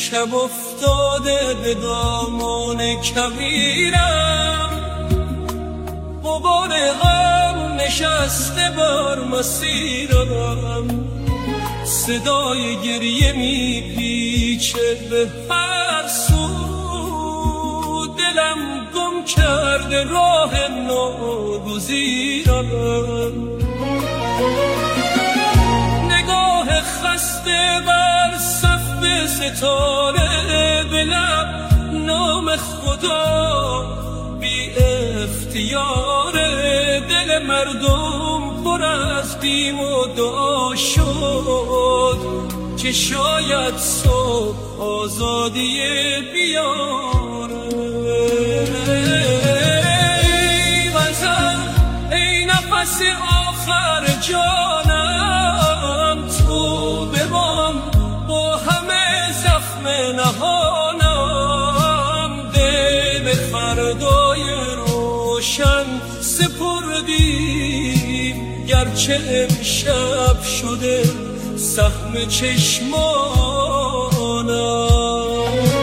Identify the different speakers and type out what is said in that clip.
Speaker 1: شب افتاده به دامان کویرم، غبار غم نشسته بر مسیرم، صدای گریه میپیچه به هر سو، دلم گم کرده راه ناگزیرم. نگاه خسته بر سقف ستاره به لب، نام خدا بی اختیار، دل مردم پر از بیم و دعا شد که شاید صبح آزادی بیاره. ای وطن، ای نفس آخر جانم، تو بمان با همه زخم نهانم، دل فردای روشن سپردیم، گرچه امشب شده سهم چشمانم.